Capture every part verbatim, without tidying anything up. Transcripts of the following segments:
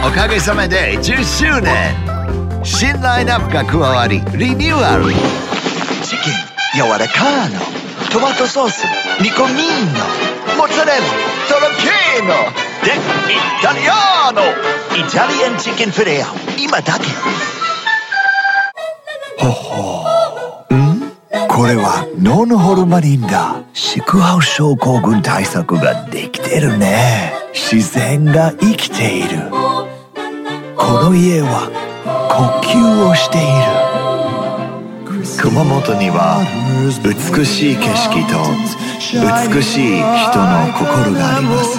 おかげさまでじゅっしゅうねん。新ラインナップが加わりリニューアル。 チキン柔らかのトマトソースニコミーノモッツァレラトロケーノでイタリアーノイタリアンチキンフィレオ今だけ。ほほんこれはノンホルマリンだ。シクハウ症候群対策ができてるね。自然が生きている。この家は呼吸をしている。熊本には美しい景色と美しい人の心があります。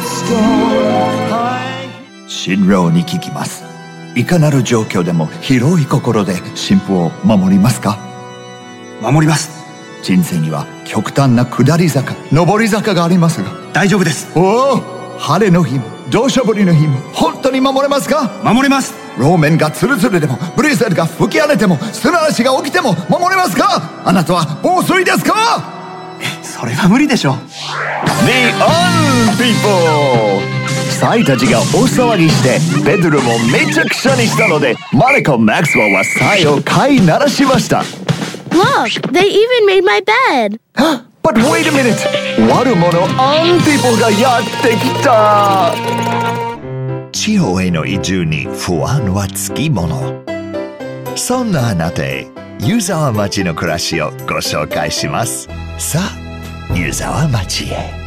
新郎に聞きます。いかなる状況でも広い心で新婦を守りますか？ 守ります。 人生には極端な下り坂上り坂がありますが大丈夫です。 おお、晴れの日も土砂降りの日も本当に守れますか？ 守れます。 路面がツルツルでもブリゼルが吹き荒れても砂嵐が起きても守れますか？あなたは防水ですか？ それは無理でしょう。 The On People サイたちが大騒ぎしてベッドルームをめちゃくちゃにしたのでマリコ・マックスウェルはサイを飼いならしました。 Look, they even made my bed. But wait a minute! 悪者 On People がやってきた。地方への移住に不安はつきもの。そんなあなたへ湯沢町の暮らしをご紹介します。さあ、湯沢町へ。